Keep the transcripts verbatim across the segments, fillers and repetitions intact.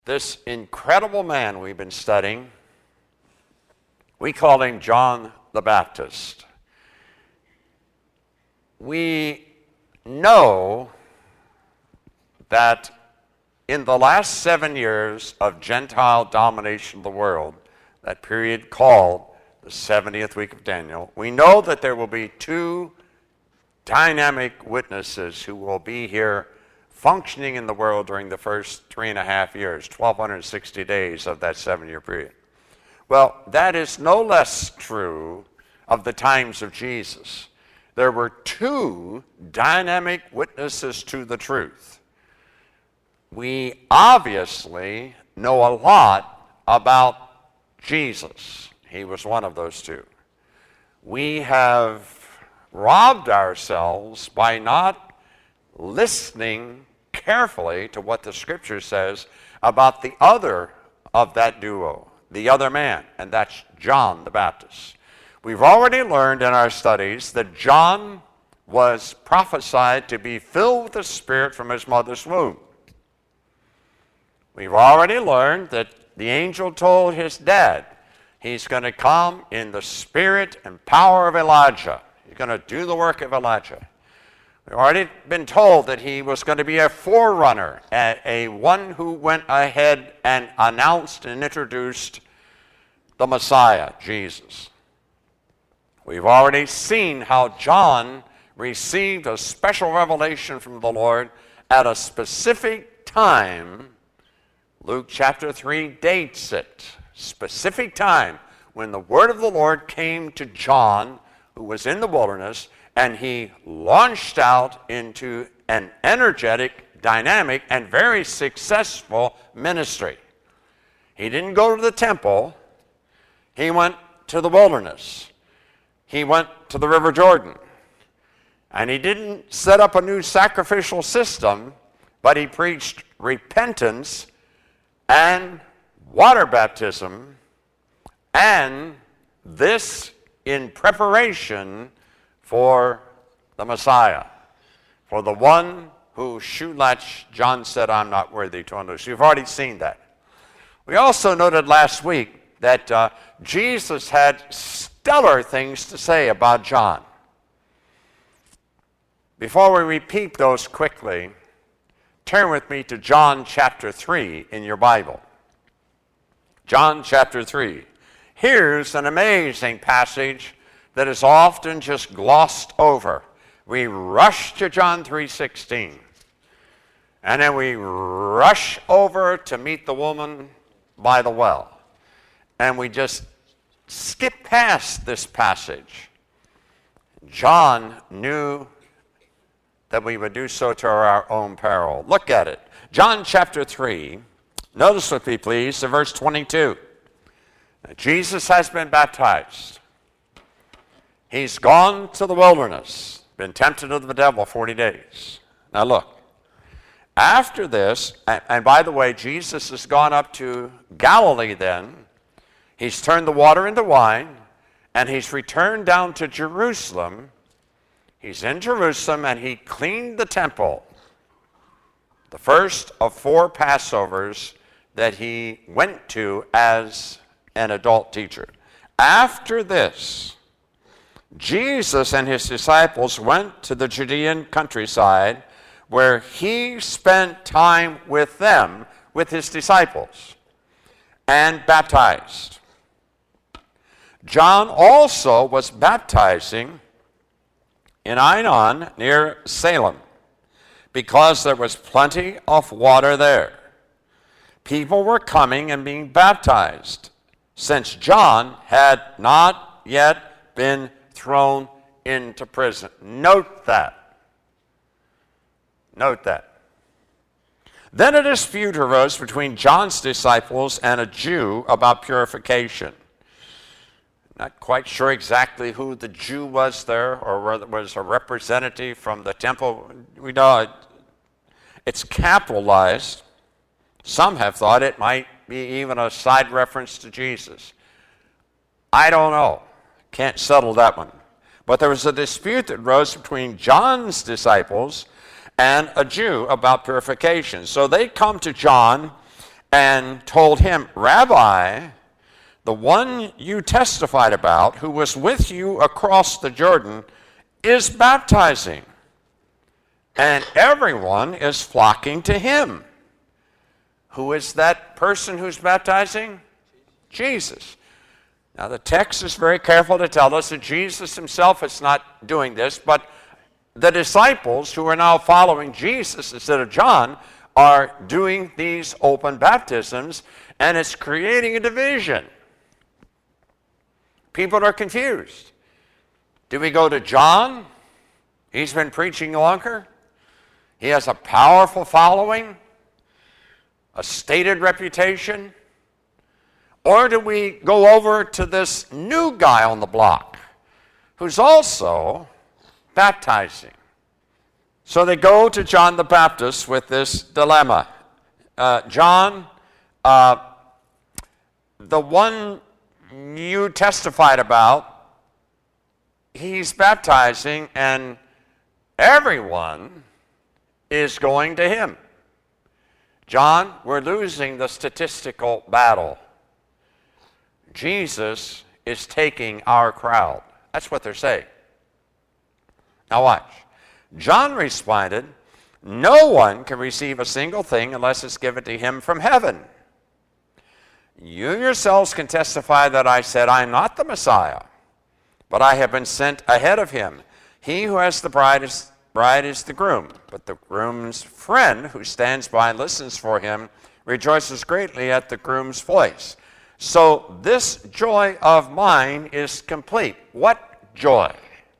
This incredible man we've been studying, we call him John the Baptist. We know that in the last seven years of Gentile domination of the world, that period called the seventieth week of Daniel, we know that there will be two dynamic witnesses who will be here functioning in the world during the first three and a half years, twelve sixty days of that seven-year period. Well, that is no less true of the times of Jesus. There were two dynamic witnesses to the truth. We obviously know a lot about Jesus. He was one of those two. We have robbed ourselves by not listening carefully to what the Scripture says about the other of that duo, the other man, and that's John the Baptist. We've already learned in our studies that John was prophesied to be filled with the Spirit from his mother's womb. We've already learned that the angel told his dad he's going to come in the spirit and power of Elijah. He's going to do the work of Elijah. We've already been told that he was going to be a forerunner, a, a one who went ahead and announced and introduced the Messiah, Jesus. We've already seen how John received a special revelation from the Lord at a specific time. Luke chapter three dates it. Specific time when the word of the Lord came to John, who was in the wilderness, and he launched out into an energetic, dynamic, and very successful ministry. He didn't go to the temple. He went to the wilderness. He went to the River Jordan. And he didn't set up a new sacrificial system, but he preached repentance and water baptism, and this in preparation for the Messiah, for the one whose shoe latch John said, I'm not worthy to unloose. You've already seen that. We also noted last week that uh, Jesus had stellar things to say about John. Before we repeat those quickly, turn with me to John chapter three in your Bible. John chapter three. Here's an amazing passage that is often just glossed over. We rush to John three sixteen, and then we rush over to meet the woman by the well, and we just skip past this passage. John knew that we would do so to our own peril. Look at it. John chapter three. Notice with me, please, to verse twenty-two. Now, Jesus has been baptized. He's gone to the wilderness, been tempted of the devil forty days. Now look, after this, and, and by the way, Jesus has gone up to Galilee then. He's turned the water into wine, and he's returned down to Jerusalem. He's in Jerusalem, and he cleaned the temple, the first of four Passovers that he went to as an adult teacher. After this, Jesus and his disciples went to the Judean countryside where he spent time with them, with his disciples, and baptized. John also was baptizing in Ainon near Salem because there was plenty of water there. People were coming and being baptized since John had not yet been thrown into prison. Note that. Note that. Then a dispute arose between John's disciples and a Jew about purification. Not quite sure exactly who the Jew was there, or whether it was a representative from the temple. We know it, it's capitalized. Some have thought it might be even a side reference to Jesus. I don't know. Can't settle that one. But there was a dispute that arose between John's disciples and a Jew about purification. So they come to John and told him, Rabbi, the one you testified about, who was with you across the Jordan, is baptizing, and everyone is flocking to him. Who is that person who's baptizing? Jesus. Now, the text is very careful to tell us that Jesus himself is not doing this, but the disciples who are now following Jesus instead of John are doing these open baptisms, and it's creating a division. People are confused. Do we go to John? He's been preaching longer. He has a powerful following, a stated reputation. Or do we go over to this new guy on the block who's also baptizing? So they go to John the Baptist with this dilemma. Uh, John, uh, the one you testified about, he's baptizing, and everyone is going to him. John, we're losing the statistical battle. Jesus is taking our crowd. That's what they're saying. Now watch. John responded, no one can receive a single thing unless it's given to him from heaven. You yourselves can testify that I said, I am not the Messiah, but I have been sent ahead of him. He who has the bride is, bride is the groom, but the groom's friend who stands by and listens for him rejoices greatly at the groom's voice. So this joy of mine is complete. What joy?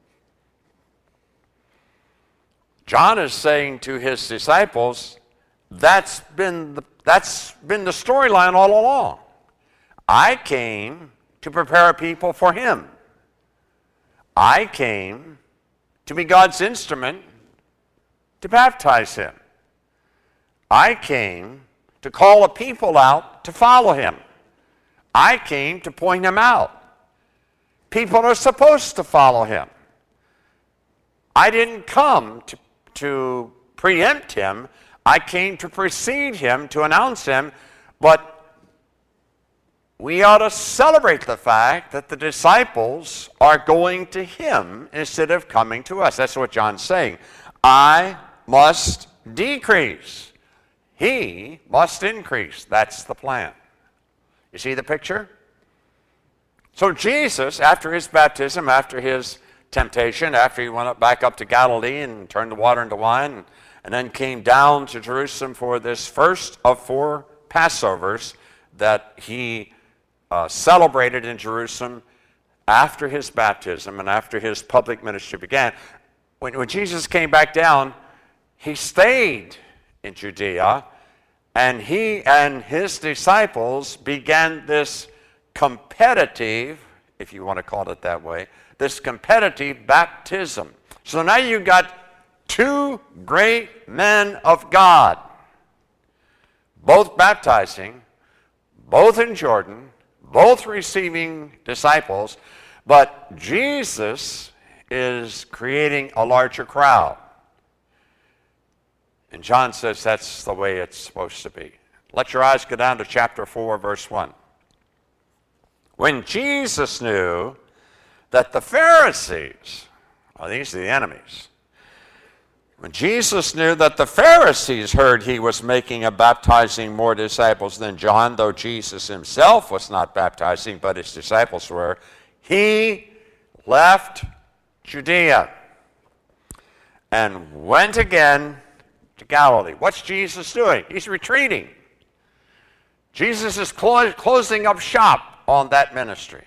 John is saying to his disciples, that's been the, that's been the storyline all along. I came to prepare a people for him. I came to be God's instrument to baptize him. I came to call a people out to follow him. I came to point him out. People are supposed to follow him. I didn't come to, to preempt him. I came to precede him, to announce him, but we ought to celebrate the fact that the disciples are going to him instead of coming to us. That's what John's saying. I must decrease. He must increase. That's the plan. You see the picture? So Jesus, after his baptism, after his temptation, after he went up, back up to Galilee and turned the water into wine, and then came down to Jerusalem for this first of four Passovers that he uh, celebrated in Jerusalem after his baptism and after his public ministry began. When, when Jesus came back down, he stayed in Judea, and he and his disciples began this competitive, if you want to call it that way, this competitive baptism. So now you've got two great men of God, both baptizing, both in Jordan, both receiving disciples, but Jesus is creating a larger crowd. And John says that's the way it's supposed to be. Let your eyes go down to chapter four, verse one. When Jesus knew that the Pharisees, well, these are the enemies, when Jesus knew that the Pharisees heard he was making and baptizing more disciples than John, though Jesus himself was not baptizing, but his disciples were, he left Judea and went again to Galilee. What's Jesus doing? He's retreating. Jesus is clo- closing up shop on that ministry.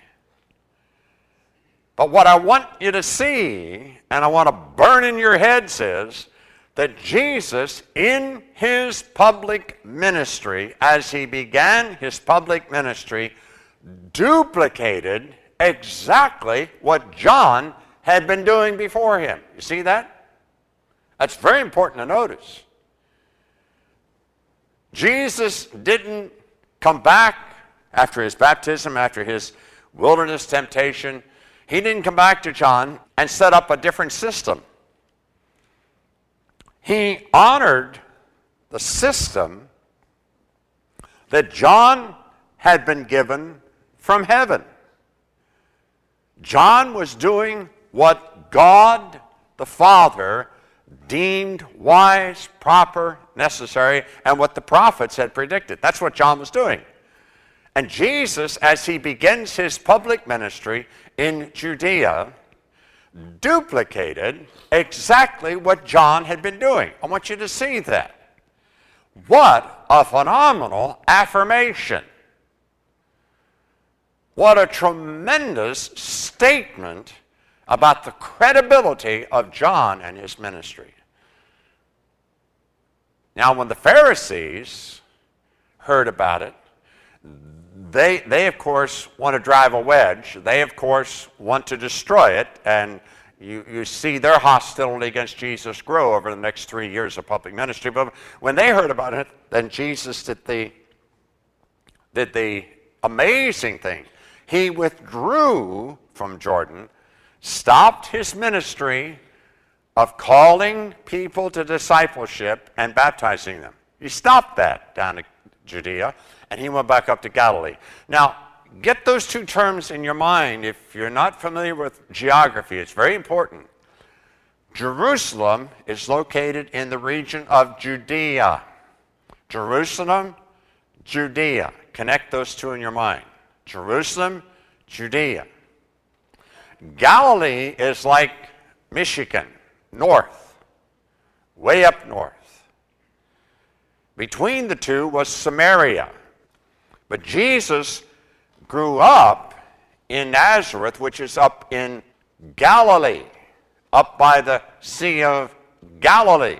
But what I want you to see, and I want to burn in your heads, is that Jesus, in his public ministry, as he began his public ministry, duplicated exactly what John had been doing before him. You see that? That's very important to notice. Jesus didn't come back after his baptism, after his wilderness temptation. He didn't come back to John and set up a different system. He honored the system that John had been given from heaven. John was doing what God the Father deemed wise, proper, necessary, and what the prophets had predicted. That's what John was doing. And Jesus, as he begins his public ministry in Judea, duplicated exactly what John had been doing. I want you to see that. What a phenomenal affirmation. What a tremendous statement about the credibility of John and his ministry. Now, when the Pharisees heard about it, they, they of course, want to drive a wedge. They, of course, want to destroy it. And you, you see their hostility against Jesus grow over the next three years of public ministry. But when they heard about it, then Jesus did the, did the amazing thing. He withdrew from Jordan, stopped his ministry of calling people to discipleship and baptizing them. He stopped that down in Judea, and he went back up to Galilee. Now, get those two terms in your mind. If you're not familiar with geography, it's very important. Jerusalem is located in the region of Judea. Jerusalem, Judea. Connect those two in your mind. Jerusalem, Judea. Galilee is like Michigan, north, way up north. Between the two was Samaria. But Jesus grew up in Nazareth, which is up in Galilee, up by the Sea of Galilee.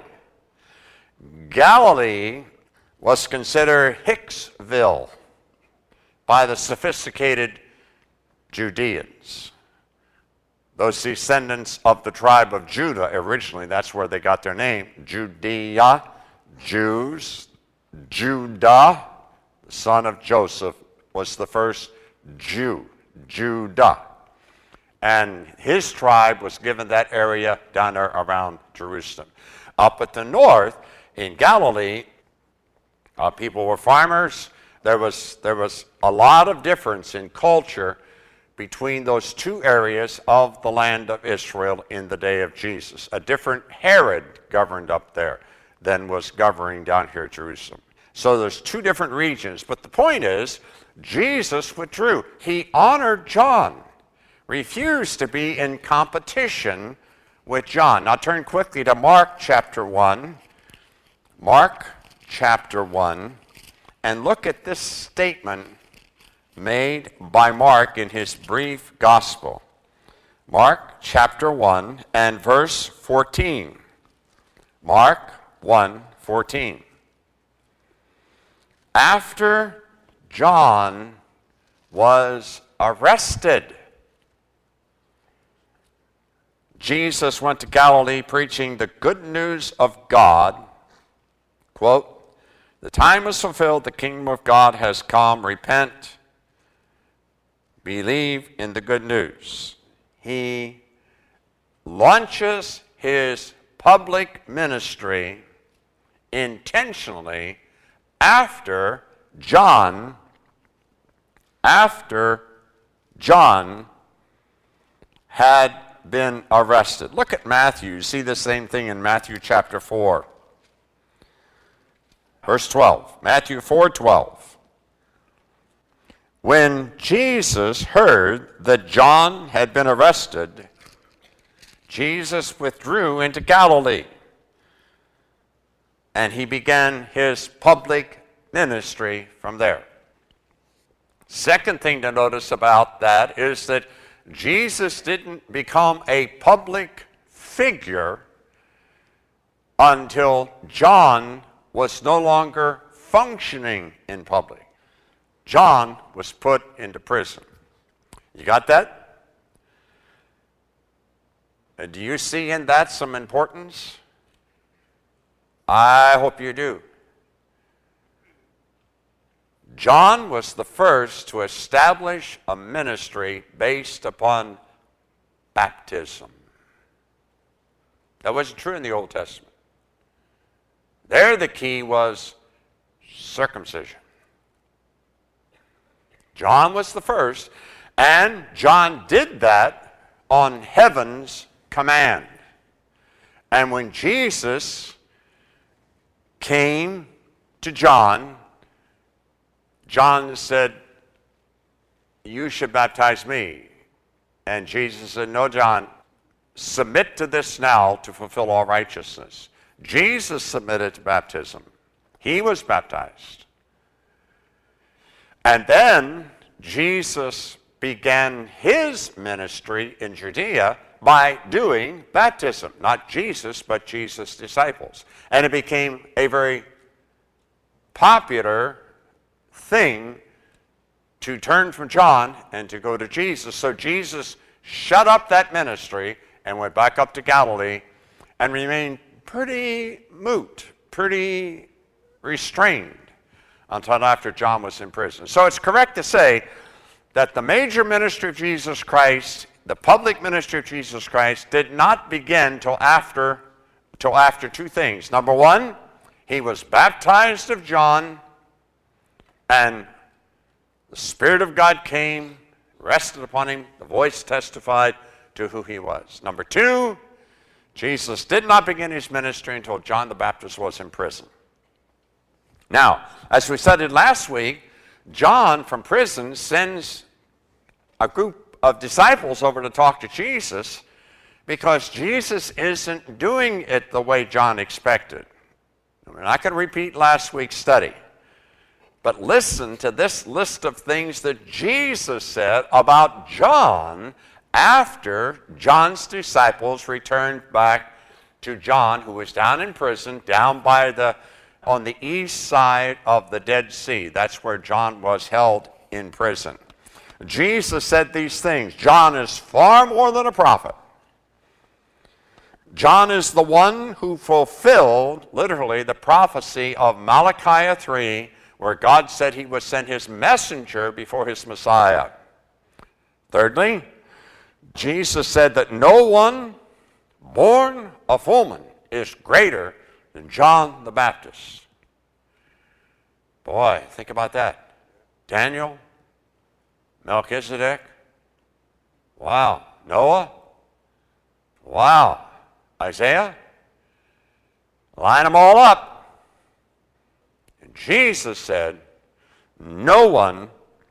Galilee was considered Hicksville by the sophisticated Judeans. Those descendants of the tribe of Judah, originally, that's where they got their name. Judea, Jews, Judah, the son of Joseph, was the first Jew, Judah. And his tribe was given that area down there around Jerusalem. Up at the north, in Galilee, uh, people were farmers. There was, there was a lot of difference in culture between those two areas of the land of Israel in the day of Jesus. A different Herod governed up there than was governing down here at Jerusalem. So there's two different regions. But the point is, Jesus withdrew. He honored John, refused to be in competition with John. Now turn quickly to Mark chapter one. Mark chapter one. And look at this statement made by Mark in his brief gospel. Mark chapter one and verse fourteen. Mark one fourteen. After John was arrested, Jesus went to Galilee preaching the good news of God. Quote, "The time is fulfilled, the kingdom of God has come, repent, believe in the good news." He launches his public ministry intentionally after John, after John had been arrested. Look at Matthew. You see the same thing in Matthew chapter four. Verse twelve. Matthew four twelve. When Jesus heard that John had been arrested, Jesus withdrew into Galilee, and he began his public ministry from there. Second thing to notice about that is that Jesus didn't become a public figure until John was no longer functioning in public. John was put into prison. You got that? And do you see in that some importance? I hope you do. John was the first to establish a ministry based upon baptism. That wasn't true in the Old Testament. There the key was circumcision. John was the first, and John did that on heaven's command. And when Jesus came to John, John said, "You should baptize me." And Jesus said, "No, John, submit to this now to fulfill all righteousness." Jesus submitted to baptism. He was baptized. And then Jesus began his ministry in Judea by doing baptism. Not Jesus, but Jesus' disciples. And it became a very popular thing to turn from John and to go to Jesus. So Jesus shut up that ministry and went back up to Galilee and remained pretty moot, pretty restrained until after John was in prison. So it's correct to say that the major ministry of Jesus Christ, the public ministry of Jesus Christ, did not begin till after, till after two things. Number one, he was baptized of John, and the Spirit of God came, rested upon him, the voice testified to who he was. Number two, Jesus did not begin his ministry until John the Baptist was in prison. Now, as we studied last week, John from prison sends a group of disciples over to talk to Jesus because Jesus isn't doing it the way John expected. We're not going to repeat last week's study, but listen to this list of things that Jesus said about John after John's disciples returned back to John, who was down in prison, down by the on the east side of the Dead Sea. That's where John was held in prison. Jesus said these things. John is far more than a prophet. John is the one who fulfilled, literally, the prophecy of Malachi three, where God said he would send his messenger before his Messiah. Thirdly, Jesus said that no one born of woman is greater than John the Baptist. Boy, think about that. Daniel, Melchizedek, wow. Noah, wow. Isaiah, line them all up. And Jesus said, no one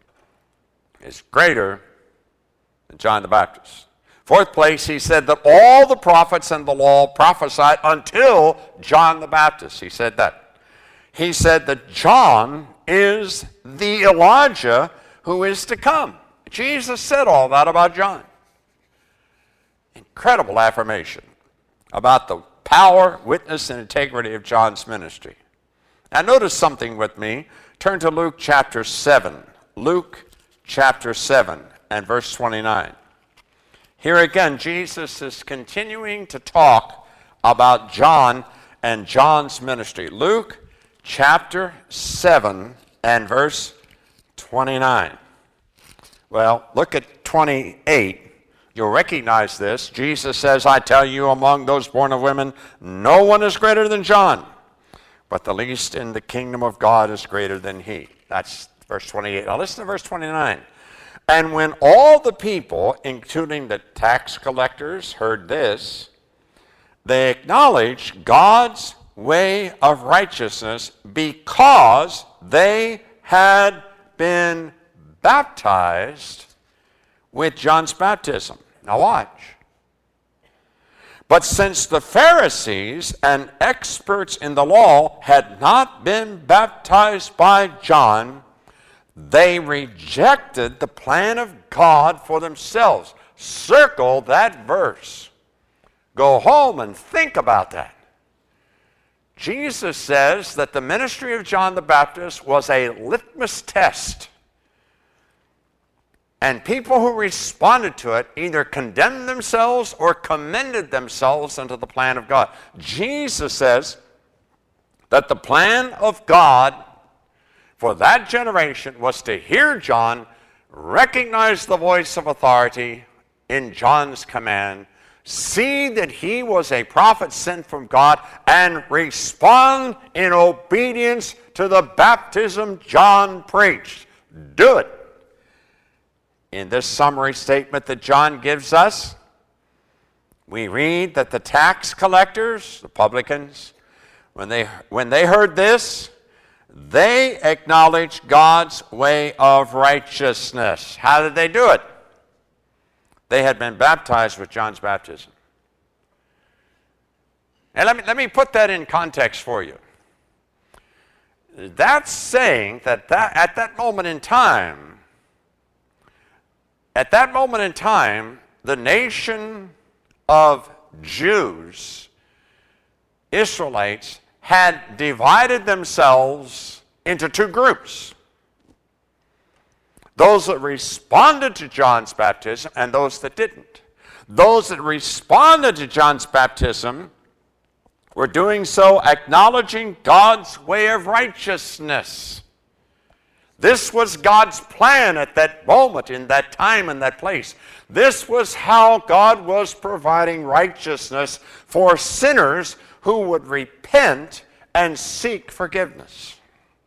is greater than John the Baptist. Fourth place, he said that all the prophets and the law prophesied until John the Baptist. He said that. He said that John is the Elijah who is to come. Jesus said all that about John. Incredible affirmation about the power, witness, and integrity of John's ministry. Now notice something with me. Turn to Luke chapter seven. Luke chapter seven and verse twenty-nine. Here again, Jesus is continuing to talk about John and John's ministry. Luke chapter seven and verse twenty-nine. Well, look at twenty-eight. You'll recognize this. Jesus says, I tell you, among those born of women, no one is greater than John, but the least in the kingdom of God is greater than he. That's verse twenty-eight. Now listen to verse twenty-nine. And when all the people, including the tax collectors, heard this, they acknowledged God's way of righteousness because they had been baptized with John's baptism. Now watch. But since the Pharisees and experts in the law had not been baptized by John, they rejected the plan of God for themselves. Circle that verse. Go home and think about that. Jesus says that the ministry of John the Baptist was a litmus test. And people who responded to it either condemned themselves or commended themselves unto the plan of God. Jesus says that the plan of God for that generation was to hear John, recognize the voice of authority in John's command, see that he was a prophet sent from God, and respond in obedience to the baptism John preached. Do it. in this summary statement that John gives us, we read that the tax collectors, the publicans, when they, when they heard this, they acknowledged God's way of righteousness. How did they do it? They had been baptized with John's baptism. And let me, let me put that in context for you. That's saying that, that at that moment in time, at that moment in time, the nation of Jews, Israelites, had divided themselves into two groups. Those that responded to John's baptism and those that didn't. Those that responded to John's baptism were doing so acknowledging God's way of righteousness. This was God's plan at that moment, in that time, in that place. This was how God was providing righteousness for sinners who would repent and seek forgiveness.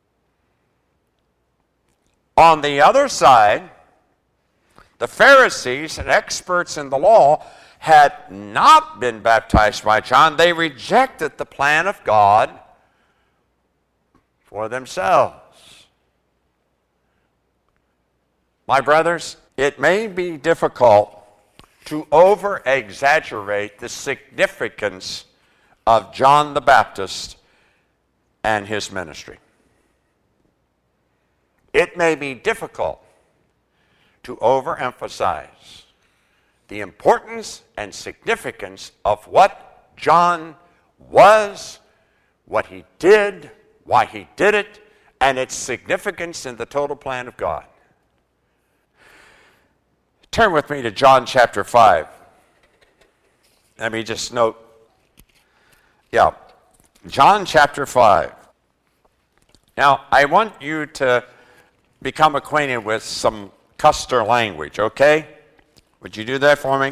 On the other side, the Pharisees and experts in the law had not been baptized by John. They rejected the plan of God for themselves. My brothers, it may be difficult to over-exaggerate the significance of John the Baptist and his ministry. It may be difficult to overemphasize the importance and significance of what John was, what he did, why he did it, and its significance in the total plan of God. Turn with me to John chapter five. Let me just note, yeah, John chapter five. Now, I want you to become acquainted with some Custer language, okay? Would you do that for me?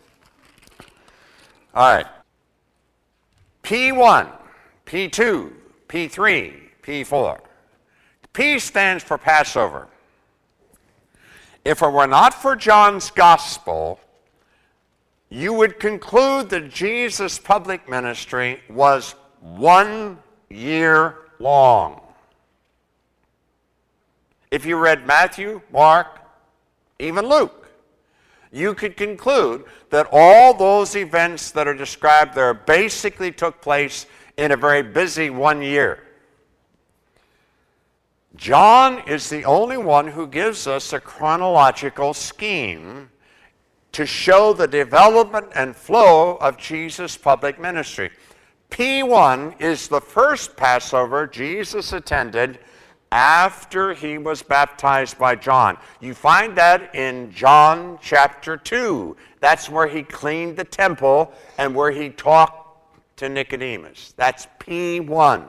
All right. P one, P two, P three, P four. P stands for Passover. If it were not for John's gospel, you would conclude that Jesus' public ministry was one year long. If you read Matthew, Mark, even Luke, you could conclude that all those events that are described there basically took place in a very busy one year. John is the only one who gives us a chronological scheme to show the development and flow of Jesus' public ministry. P one is the first Passover Jesus attended after he was baptized by John. You find that in John chapter two. That's where he cleaned the temple and where he talked to Nicodemus. That's P one.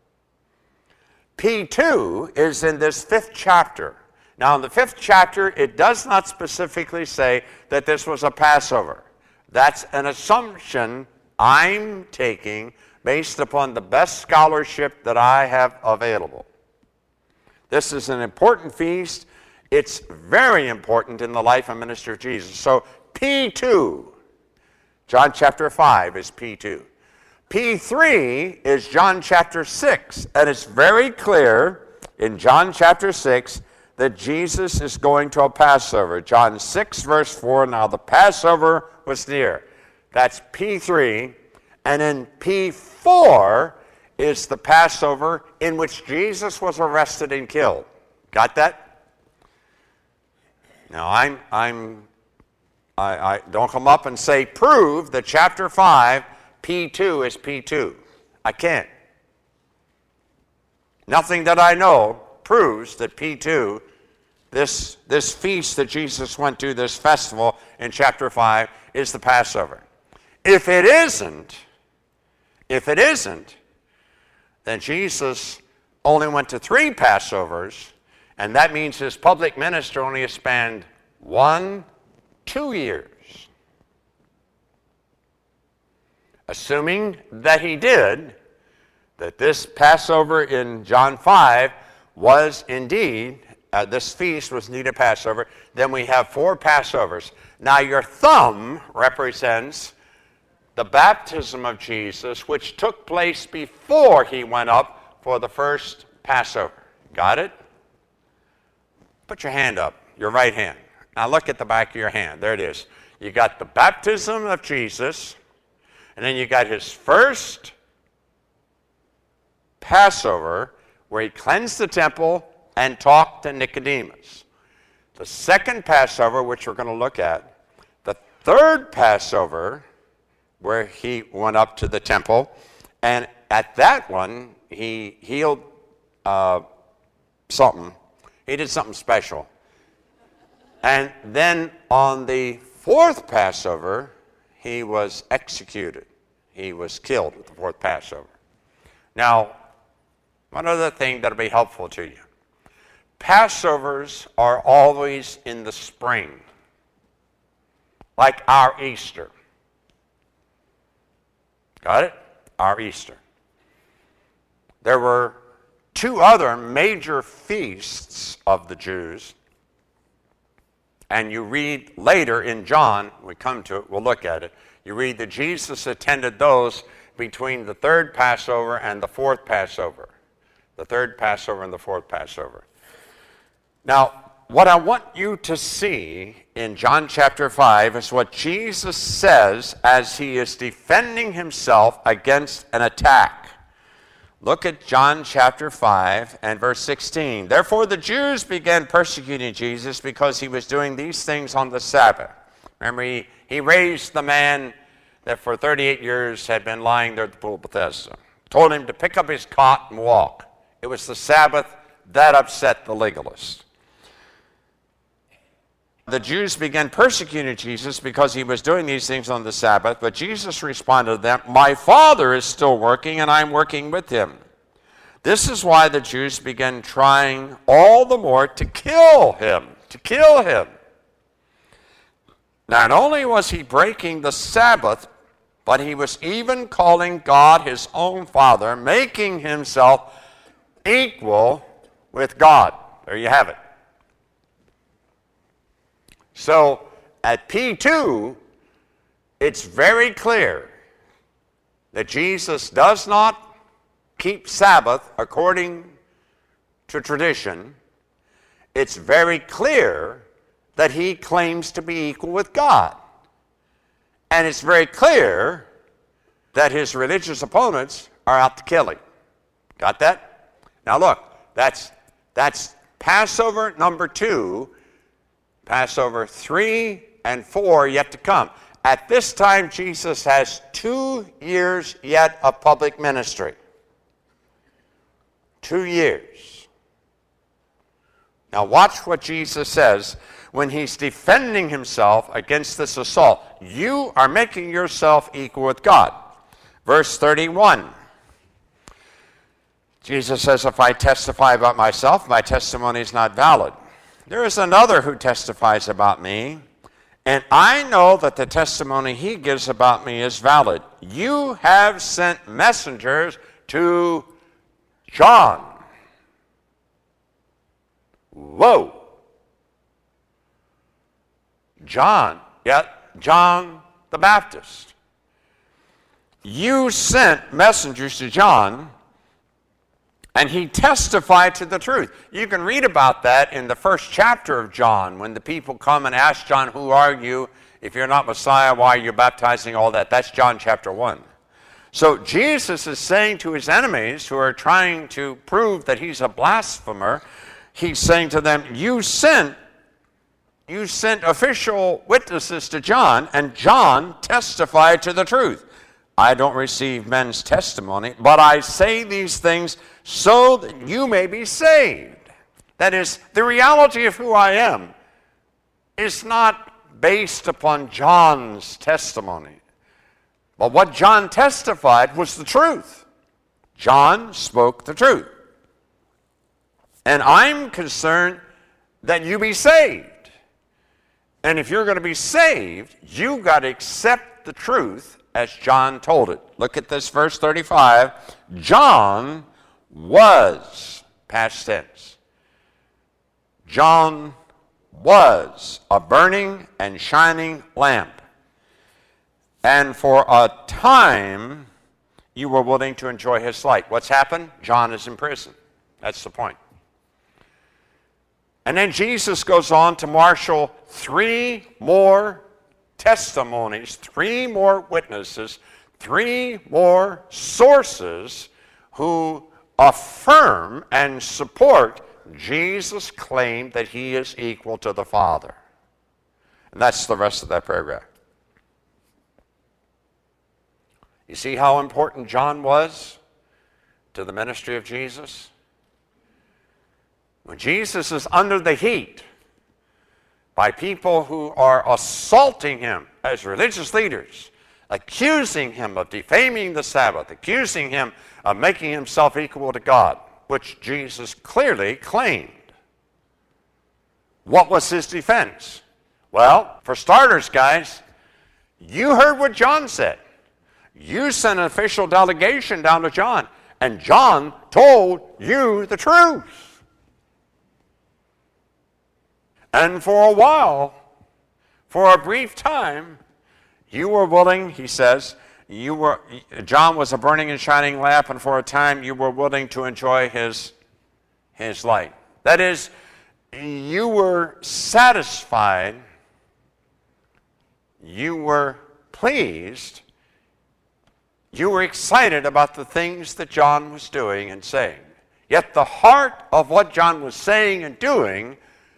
P two is in this fifth chapter. Now, in the fifth chapter, it does not specifically say that this was a Passover. That's an assumption I'm taking based upon the best scholarship that I have available. This is an important feast. It's very important in the life and ministry of Jesus. So P two, John chapter five is P two. P three is John chapter six, and it's very clear in John chapter six that Jesus is going to a Passover. John six, verse four, now the Passover was near. That's P three. And in P four is the Passover in which Jesus was arrested and killed. Got that? Now, I'm, I'm, I, I don't come up and say, prove that chapter five, P two is P two. I can't. Nothing that I know proves that P two, this, this feast that Jesus went to, this festival in chapter five, is the Passover. If it isn't, if it isn't, then Jesus only went to three Passovers, and that means his public ministry only spanned one, two years. Assuming that he did, that this Passover in John five was indeed Uh, this feast was needed Passover. Then we have four Passovers. Now your thumb represents the baptism of Jesus, which took place before he went up for the first Passover. Got it? Put your hand up, your right hand. Now look at the back of your hand. There it is. You got the baptism of Jesus, and then you got his first Passover, where he cleansed the temple and talked to Nicodemus. The second Passover, which we're going to look at, the third Passover, where he went up to the temple, and at that one, he healed uh, something. He did something special. And then on the fourth Passover, he was executed. He was killed at the fourth Passover. Now, one other thing that'll be helpful to you. Passovers are always in the spring, like our Easter. Got it? Our Easter. There were two other major feasts of the Jews, and you read later in John, we come to it, we'll look at it, you read that Jesus attended those between the third Passover and the fourth Passover. The third Passover and the fourth Passover. Now, what I want you to see in John chapter five is what Jesus says as he is defending himself against an attack. Look at John chapter five and verse sixteen. Therefore the Jews began persecuting Jesus because he was doing these things on the Sabbath. Remember, he, he raised the man that for thirty-eight years had been lying there at the pool of Bethesda. Told him to pick up his cot and walk. It was the Sabbath. That upset the legalists. The Jews began persecuting Jesus because he was doing these things on the Sabbath, but Jesus responded to them, my Father is still working, and I'm working with him. This is why the Jews began trying all the more to kill him, to kill him. Not only was he breaking the Sabbath, but he was even calling God his own Father, making himself equal with God. There you have it. So at P two, it's very clear that Jesus does not keep Sabbath according to tradition. It's very clear that he claims to be equal with God. And it's very clear that his religious opponents are out to kill him. Got that? Now look, that's, that's Passover number two. Passover three and four yet to come. At this time, Jesus has two years yet of public ministry. Two years. Now watch what Jesus says when he's defending himself against this assault. You are making yourself equal with God. Verse thirty-one. Jesus says, if I testify about myself, my testimony is not valid. There is another who testifies about me, and I know that the testimony he gives about me is valid. You have sent messengers to John. Whoa. John, yeah, John the Baptist. You sent messengers to John, and he testified to the truth. You can read about that in the first chapter of John, when the people come and ask John, who are you? If you're not Messiah, why are you baptizing? All that. That's John chapter one. So Jesus is saying to his enemies who are trying to prove that he's a blasphemer, he's saying to them, you sent, you sent official witnesses to John, and John testified to the truth. I don't receive men's testimony, but I say these things so that you may be saved. That is, the reality of who I am is not based upon John's testimony. But what John testified was the truth. John spoke the truth. And I'm concerned that you be saved. And if you're going to be saved, you've got to accept the truth as John told it. Look at this verse thirty-five. John was, past tense. John was a burning and shining lamp. And for a time, you were willing to enjoy his light. What's happened? John is in prison. That's the point. And then Jesus goes on to marshal three more testimonies, three more witnesses, three more sources who affirm and support Jesus' claim that he is equal to the Father. And that's the rest of that paragraph. You see how important John was to the ministry of Jesus? When Jesus is under the heat by people who are assaulting him as religious leaders, accusing him of defaming the Sabbath, accusing him of making himself equal to God, which Jesus clearly claimed. What was his defense? Well, for starters, guys, you heard what John said. You sent an official delegation down to John, and John told you the truth. And for a while, for a brief time, you were willing, he says, you were, John was a burning and shining lamp, and for a time you were willing to enjoy his, his light. That is, you were satisfied, you were pleased, you were excited about the things that John was doing and saying. Yet the heart of what John was saying and doing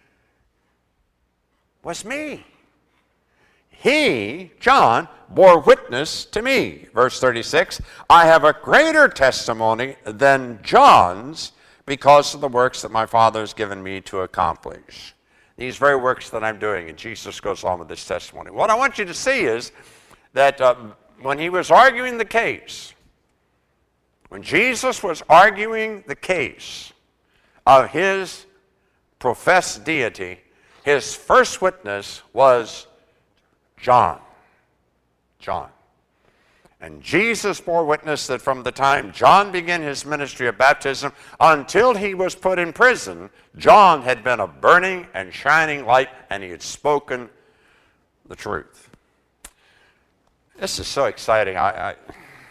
was me. He, John, bore witness to me. Verse thirty-six, I have a greater testimony than John's because of the works that my Father has given me to accomplish. These very works that I'm doing, and Jesus goes on with this testimony. What I want you to see is that uh, when he was arguing the case, when Jesus was arguing the case of his professed deity, his first witness was John. John. And Jesus bore witness that from the time John began his ministry of baptism until he was put in prison, John had been a burning and shining light, and he had spoken the truth. This is so exciting. I, I,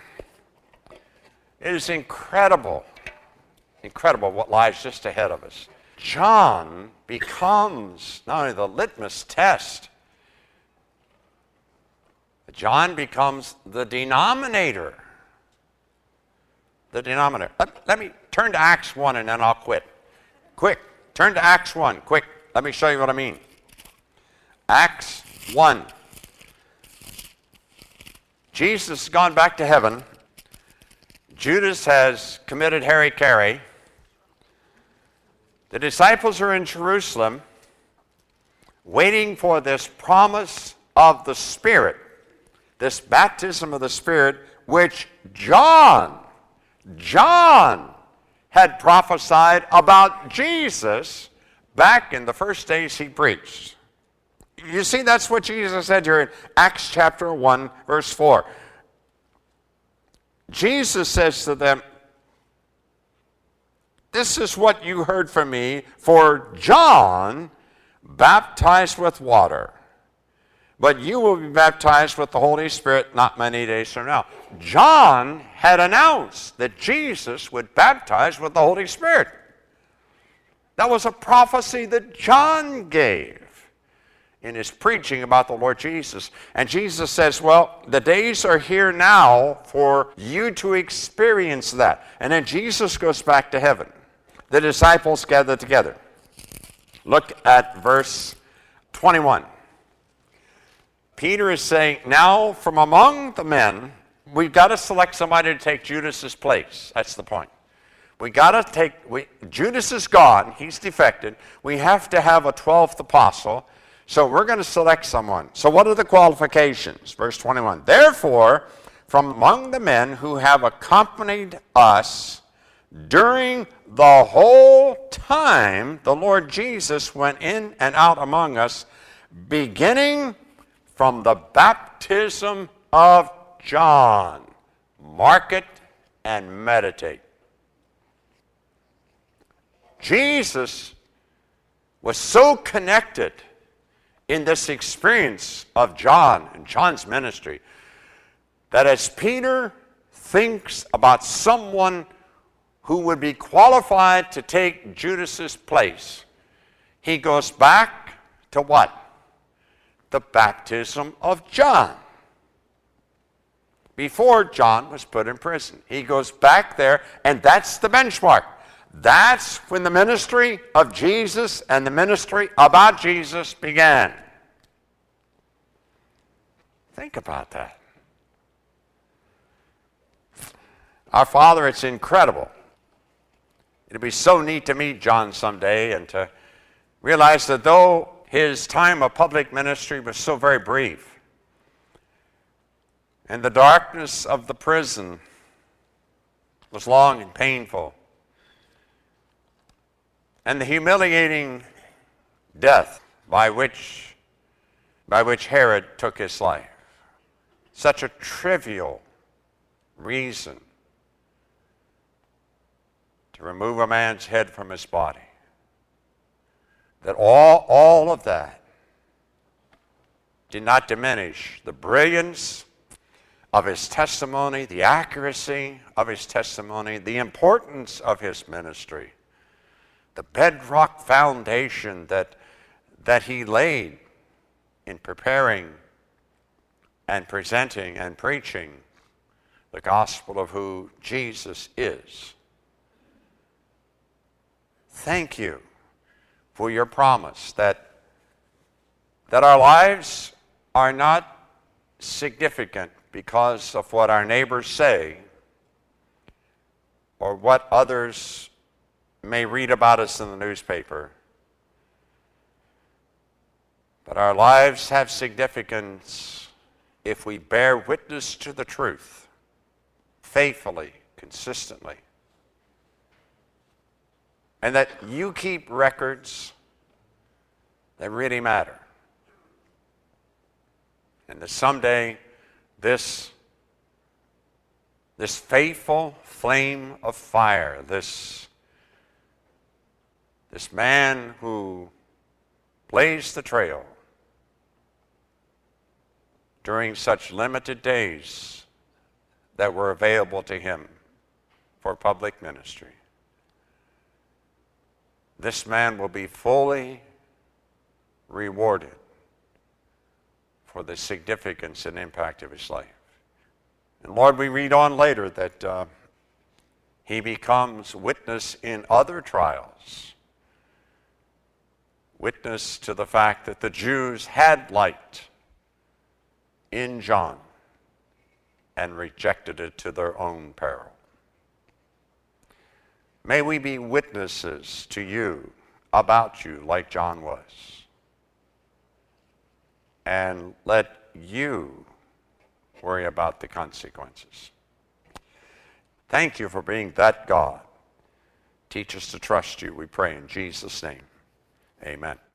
it is incredible, incredible what lies just ahead of us. John becomes not only the litmus test, but John becomes the denominator. The denominator. Let, let me turn to Acts one and then I'll quit. Quick, turn to Acts one, quick. Let me show you what I mean. Acts one. Jesus has gone back to heaven. Judas has committed hara-kiri. The disciples are in Jerusalem waiting for this promise of the Spirit, this baptism of the Spirit, which John, John had prophesied about Jesus back in the first days he preached. You see, that's what Jesus said here in Acts chapter one, verse four. Jesus says to them, this is what you heard from me, for John baptized with water, but you will be baptized with the Holy Spirit not many days from now. John had announced that Jesus would baptize with the Holy Spirit. That was a prophecy that John gave in his preaching about the Lord Jesus. And Jesus says, well, the days are here now for you to experience that. And then Jesus goes back to heaven. The disciples gather together. Look at verse twenty-one. Peter is saying, now from among the men, we've got to select somebody to take Judas's place. That's the point. We got to take, we, Judas is gone. He's defected. We have to have a twelfth apostle. So we're going to select someone. So what are the qualifications? Verse twenty-one. Therefore, from among the men who have accompanied us during the whole time the Lord Jesus went in and out among us, beginning from the baptism of John. Mark it and meditate. Jesus was so connected in this experience of John and John's ministry that as Peter thinks about someone who would be qualified to take Judas's place, he goes back to what? The baptism of John. Before John was put in prison. He goes back there, and that's the benchmark. That's when the ministry of Jesus and the ministry about Jesus began. Think about that. Our Father, it's incredible. It'd be so neat to meet John someday and to realize that though his time of public ministry was so very brief, and the darkness of the prison was long and painful, and the humiliating death by which, by which Herod took his life, such a trivial reason to remove a man's head from his body, that all, all of that did not diminish the brilliance of his testimony, the accuracy of his testimony, the importance of his ministry, the bedrock foundation that, that he laid in preparing and presenting and preaching the gospel of who Jesus is. Thank you for your promise that, that our lives are not significant because of what our neighbors say or what others may read about us in the newspaper. But our lives have significance if we bear witness to the truth faithfully, consistently. And that you keep records that really matter. And that someday this, this faithful flame of fire, this, this man who blazed the trail during such limited days that were available to him for public ministry, this man will be fully rewarded for the significance and impact of his life. And Lord, we read on later that uh, he becomes witness in other trials, witness to the fact that the Jews had light in John and rejected it to their own peril. May we be witnesses to you, about you, like John was. And let you worry about the consequences. Thank you for being that God. Teach us to trust you, we pray in Jesus' name. Amen.